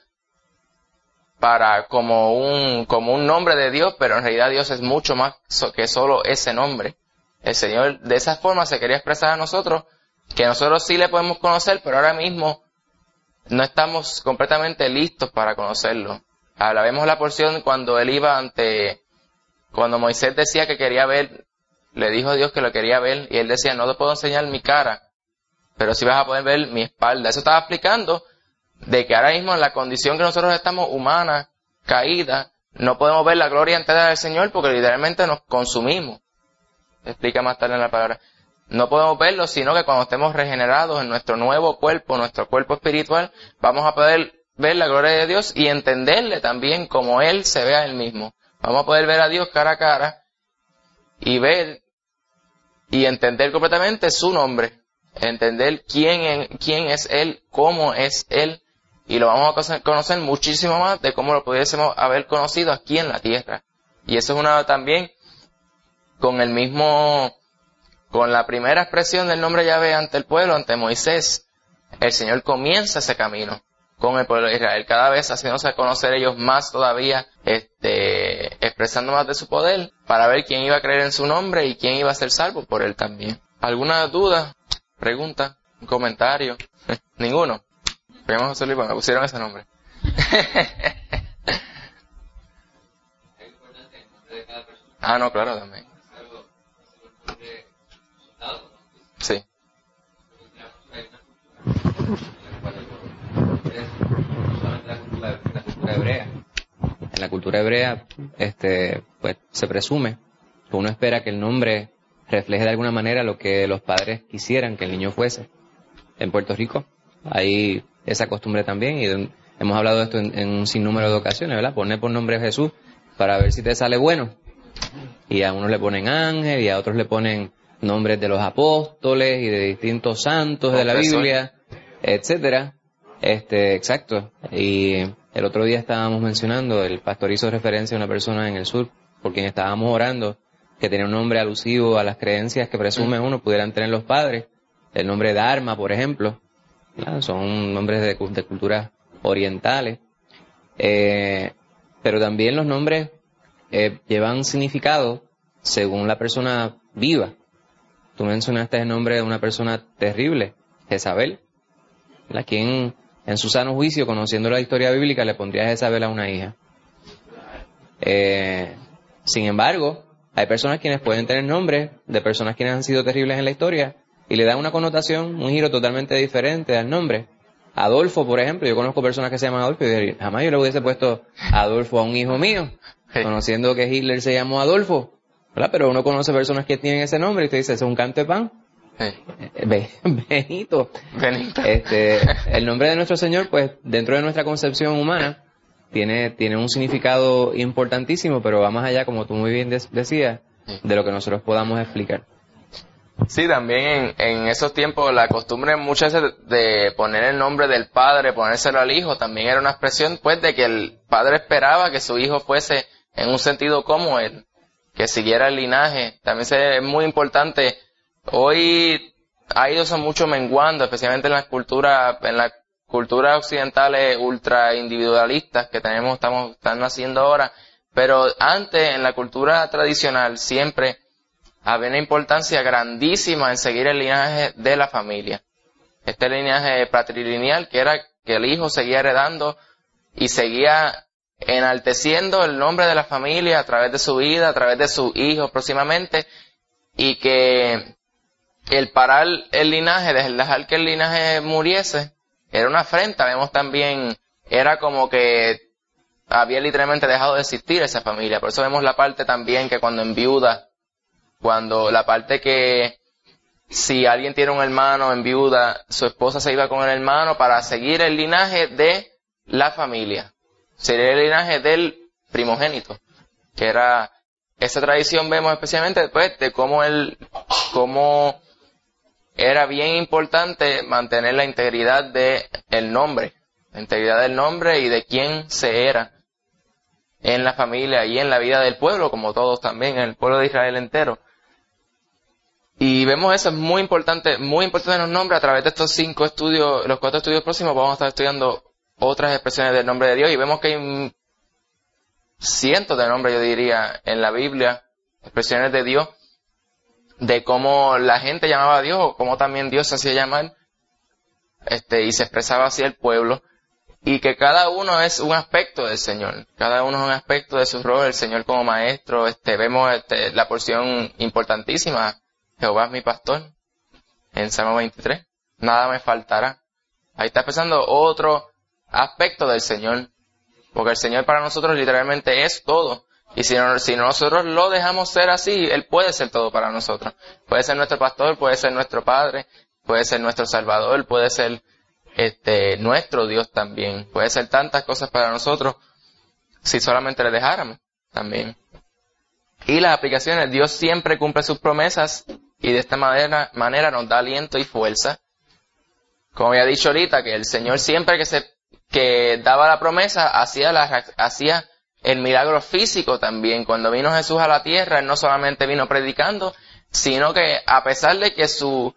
como un nombre de Dios, pero en realidad Dios es mucho más que solo ese nombre. El Señor de esa forma se quería expresar a nosotros, que nosotros sí le podemos conocer, pero ahora mismo no estamos completamente listos para conocerlo. Ahora vemos la porción cuando él iba cuando Moisés decía que quería ver, le dijo a Dios que lo quería ver, y él decía, no te puedo enseñar mi cara, pero sí vas a poder ver mi espalda. Eso estaba explicando de que ahora mismo en la condición que nosotros estamos humanas, caídas, no podemos ver la gloria entera del Señor porque literalmente nos consumimos. Explica más tarde en la palabra. No podemos verlo, sino que cuando estemos regenerados en nuestro nuevo cuerpo, nuestro cuerpo espiritual, vamos a poder ver la gloria de Dios y entenderle también como Él se ve a Él mismo. Vamos a poder ver a Dios cara a cara y ver y entender completamente su nombre, entender quién es Él, cómo es Él, y lo vamos a conocer muchísimo más de cómo lo pudiésemos haber conocido aquí en la tierra. Y eso es también con la primera expresión del nombre Yahvé ante el pueblo, ante Moisés, el Señor comienza ese camino con el pueblo de Israel, cada vez haciéndose conocer ellos más todavía, expresando más de su poder, para ver quién iba a creer en su nombre y quién iba a ser salvo por él también. ¿Alguna duda? ¿Pregunta? ¿Un comentario? ¿Ninguno? Primero José Luis, me pusieron ese nombre. No, claro, también. Sí. En la cultura hebrea, pues se presume que uno espera que el nombre refleje de alguna manera lo que los padres quisieran que el niño fuese. En Puerto Rico hay esa costumbre también, y hemos hablado de esto en un sinnúmero de ocasiones, ¿verdad? Poner por nombre Jesús para ver si te sale bueno. Y a unos le ponen ángel y a otros le ponen nombres de los apóstoles y de distintos santos de la Biblia, etcétera. Exacto. Y el otro día estábamos mencionando, el pastor hizo referencia a una persona en el sur por quien estábamos orando, que tenía un nombre alusivo a las creencias que presume uno pudieran tener los padres. El nombre Dharma, por ejemplo, ¿verdad? Son nombres de culturas orientales. Pero también los nombres llevan significado según la persona viva. Tú mencionaste el nombre de una persona terrible, Jezabel, a quien en su sano juicio, conociendo la historia bíblica, le pondría Jezabel a una hija. Sin embargo, hay personas quienes pueden tener nombres de personas quienes han sido terribles en la historia y le dan una connotación, un giro totalmente diferente al nombre. Adolfo, por ejemplo, yo conozco personas que se llaman Adolfo y jamás yo le hubiese puesto Adolfo a un hijo mío, conociendo que Hitler se llamó Adolfo, ¿verdad? Pero uno conoce personas que tienen ese nombre y usted dice, ¿eso es un canto de pan? Benito. El nombre de nuestro Señor, pues, dentro de nuestra concepción humana, tiene un significado importantísimo, pero va más allá, como tú muy bien decías, de lo que nosotros podamos explicar. Sí, también en esos tiempos la costumbre muchas veces de poner el nombre del padre, ponérselo al hijo, también era una expresión pues de que el padre esperaba que su hijo fuese en un sentido como él, que siguiera el linaje. También es muy importante, hoy ha ido eso mucho menguando, especialmente en la cultura occidentales ultra individualistas que están naciendo ahora, pero antes en la cultura tradicional siempre había una importancia grandísima en seguir el linaje de la familia. Este linaje patrilineal que era que el hijo seguía heredando y seguía enalteciendo el nombre de la familia a través de su vida, a través de sus hijos próximamente, y que el parar el linaje, dejar que el linaje muriese, era una afrenta. Vemos también, era como que había literalmente dejado de existir esa familia. Por eso vemos la parte también que cuando enviuda, la parte que si alguien tiene un hermano en viuda, su esposa se iba con el hermano para seguir el linaje de la familia. Sería el linaje del primogénito. Que era, esa tradición vemos especialmente después de cómo era bien importante mantener la integridad del nombre. La integridad del nombre y de quién se era en la familia y en la vida del pueblo, como todos también, en el pueblo de Israel entero. Y vemos eso, es muy importante en los nombres. A través de estos 5 estudios, los 4 estudios próximos, vamos a estar estudiando otras expresiones del nombre de Dios, y vemos que hay cientos de nombres, yo diría, en la Biblia, expresiones de Dios, de cómo la gente llamaba a Dios, o cómo también Dios se hacía llamar, y se expresaba así el pueblo, y que cada uno es un aspecto del Señor, cada uno es un aspecto de su rol, el Señor como maestro. Vemos la porción importantísima, Jehová es mi pastor, en Salmo 23, nada me faltará. Ahí está expresando otro aspecto del Señor, porque el Señor para nosotros literalmente es todo, y si nosotros lo dejamos ser así, Él puede ser todo para nosotros. Puede ser nuestro pastor, puede ser nuestro Padre, puede ser nuestro Salvador, puede ser nuestro Dios también, puede ser tantas cosas para nosotros si solamente le dejáramos también. Y las aplicaciones, Dios siempre cumple sus promesas y de esta manera nos da aliento y fuerza. Como había dicho ahorita, que el Señor siempre que daba la promesa hacía el milagro físico también. Cuando vino Jesús a la tierra, Él no solamente vino predicando, sino que a pesar de que su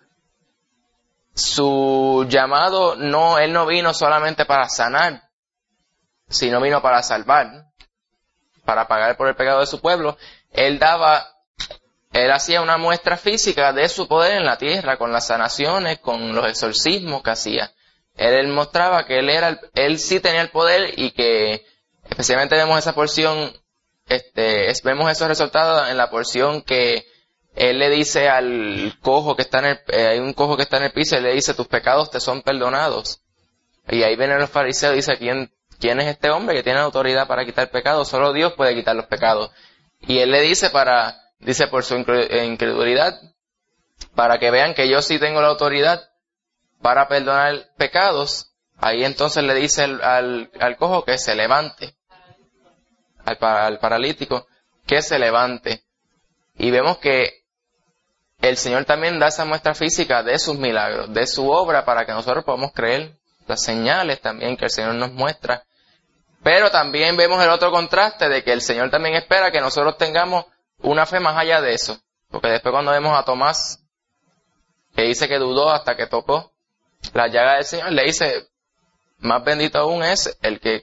llamado Él no vino solamente para sanar, sino vino para salvar, para pagar por el pecado de su pueblo. Él hacía una muestra física de su poder en la tierra, con las sanaciones, con los exorcismos que hacía. Él mostraba que Él sí tenía el poder, y que especialmente vemos esa porción, vemos esos resultados en la porción que Él le dice al cojo que está hay un cojo que está en el piso, y le dice, tus pecados te son perdonados. Y ahí vienen los fariseos y dice, ¿quién es este hombre que tiene autoridad para quitar pecados? Solo Dios puede quitar los pecados. Y Él le dice por su incredulidad, para que vean que yo sí tengo la autoridad para perdonar pecados. Ahí entonces le dice al cojo que se levante, al paralítico, que se levante. Y vemos que el Señor también da esa muestra física de sus milagros, de su obra, para que nosotros podamos creer, las señales también que el Señor nos muestra. Pero también vemos el otro contraste de que el Señor también espera que nosotros tengamos una fe más allá de eso. Porque después cuando vemos a Tomás, que dice que dudó hasta que tocó la llaga del Señor, le dice, más bendito aún es el que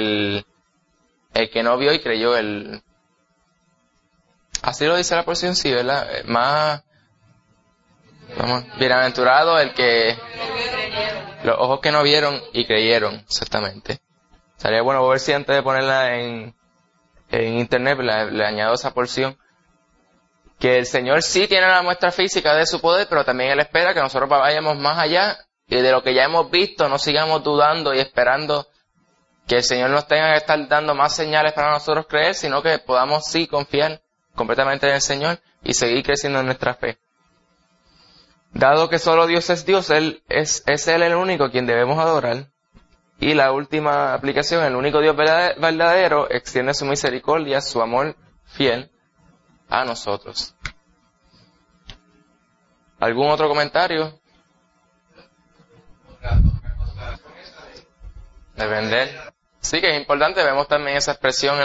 no vio y creyó. Así lo dice la porción, sí, ¿verdad? Bienaventurado el que los ojos que no vieron y creyeron, exactamente. Sería bueno ver si antes de ponerla en en internet, le añado esa porción, que el Señor sí tiene la muestra física de su poder, pero también Él espera que nosotros vayamos más allá y de lo que ya hemos visto, no sigamos dudando y esperando que el Señor nos tenga que estar dando más señales para nosotros creer, sino que podamos sí confiar completamente en el Señor y seguir creciendo en nuestra fe. Dado que solo Dios es Dios, es Él el único a quien debemos adorar. Y la última aplicación, el único Dios verdadero extiende su misericordia, su amor fiel a nosotros. ¿Algún otro comentario? Depender. Sí que es importante, vemos también esa expresión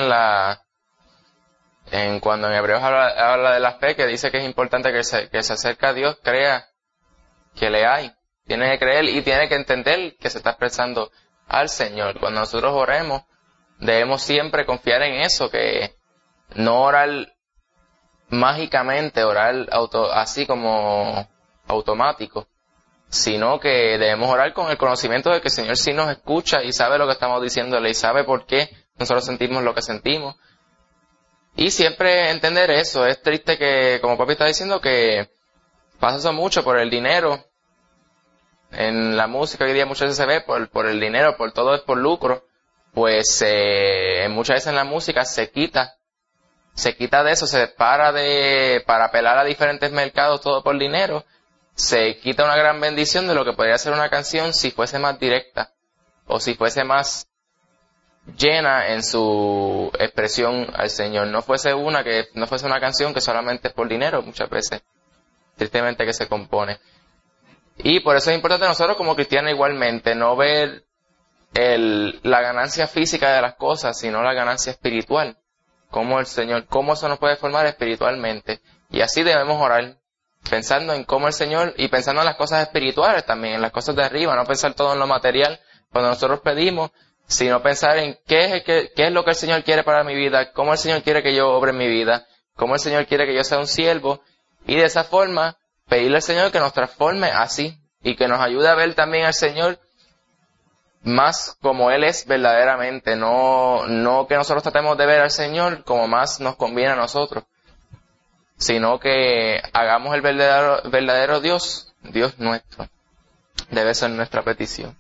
cuando en Hebreos habla de la fe, que dice que es importante que se acerque a Dios, crea que le hay. Tiene que creer y tiene que entender que se está expresando al Señor. Cuando nosotros oremos, debemos siempre confiar en eso, que no orar mágicamente, orar así como automático, sino que debemos orar con el conocimiento de que el Señor sí nos escucha y sabe lo que estamos diciéndole y sabe por qué nosotros sentimos lo que sentimos. Y siempre entender eso. Es triste que, como papi está diciendo, que pasa eso mucho por el dinero. En la música hoy día muchas veces se ve por el dinero, por todo es por lucro. Pues muchas veces en la música se quita de eso, se para apelar a diferentes mercados todo por dinero. Se quita una gran bendición de lo que podría ser una canción si fuese más directa o si fuese más llena en su expresión al Señor. No fuese una canción que solamente es por dinero muchas veces, tristemente, que se compone. Y por eso es importante nosotros como cristianos igualmente no ver la ganancia física de las cosas, sino la ganancia espiritual. Cómo eso nos puede formar espiritualmente. Y así debemos orar, pensando en cómo el Señor, y pensando en las cosas espirituales también, en las cosas de arriba, no pensar todo en lo material cuando nosotros pedimos, sino pensar en qué es lo que el Señor quiere para mi vida, cómo el Señor quiere que yo obre en mi vida, cómo el Señor quiere que yo sea un siervo, y de esa forma pedirle al Señor que nos transforme así, y que nos ayude a ver también al Señor más como Él es verdaderamente, no que nosotros tratemos de ver al Señor como más nos conviene a nosotros, sino que hagamos el verdadero Dios nuestro. Debe ser nuestra petición.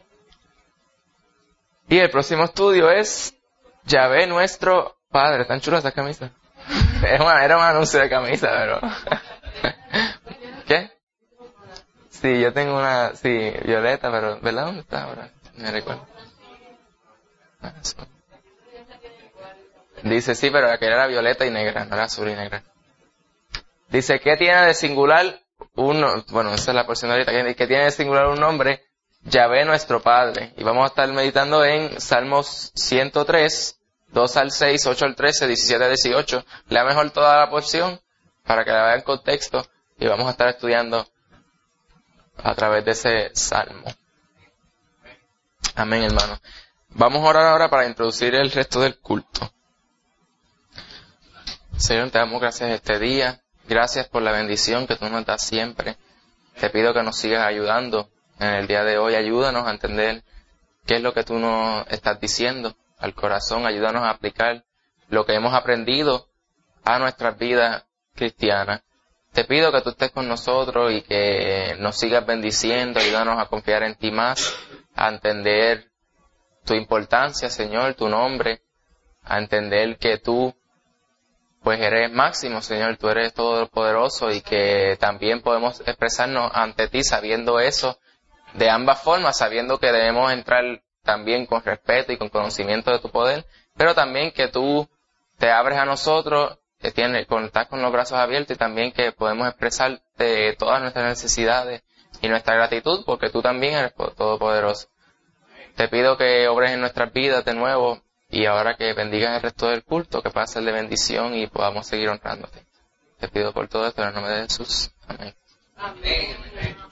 Y el próximo estudio es Yahvé nuestro Padre. ¿Tan chula esa camisa? Era un anuncio de camisa, pero... ¿Qué? Sí, yo tengo una... Sí, violeta, pero... ¿Verdad? ¿Dónde está ahora? Me recuerdo. Dice, sí, pero aquella era violeta y negra, no era azul y negra. Dice, ¿qué tiene de singular esa es la porción de ahorita, ¿qué tiene de singular un nombre? Yahvé nuestro Padre. Y vamos a estar meditando en Salmos 103, 2 al 6, 8 al 13, 17 al 18. Lea mejor toda la porción para que la vean en contexto y vamos a estar estudiando a través de ese salmo. Amén, hermano. Vamos a orar ahora para introducir el resto del culto. Señor, te damos gracias este día. Gracias por la bendición que tú nos das siempre. Te pido que nos sigas ayudando en el día de hoy. Ayúdanos a entender qué es lo que tú nos estás diciendo al corazón. Ayúdanos a aplicar lo que hemos aprendido a nuestras vidas cristianas. Te pido que tú estés con nosotros y que nos sigas bendiciendo. Ayúdanos a confiar en ti más, a entender tu importancia, Señor, tu nombre, a entender que tú pues eres máximo, Señor, tú eres todopoderoso y que también podemos expresarnos ante ti sabiendo eso de ambas formas, sabiendo que debemos entrar también con respeto y con conocimiento de tu poder, pero también que tú te abres a nosotros, estás con los brazos abiertos y también que podemos expresarte todas nuestras necesidades y nuestra gratitud porque tú también eres todopoderoso. Te pido que obres en nuestras vidas de nuevo y ahora que bendigas el resto del culto, que pueda ser de bendición y podamos seguir honrándote. Te pido por todo esto en el nombre de Jesús. Amén. Amén.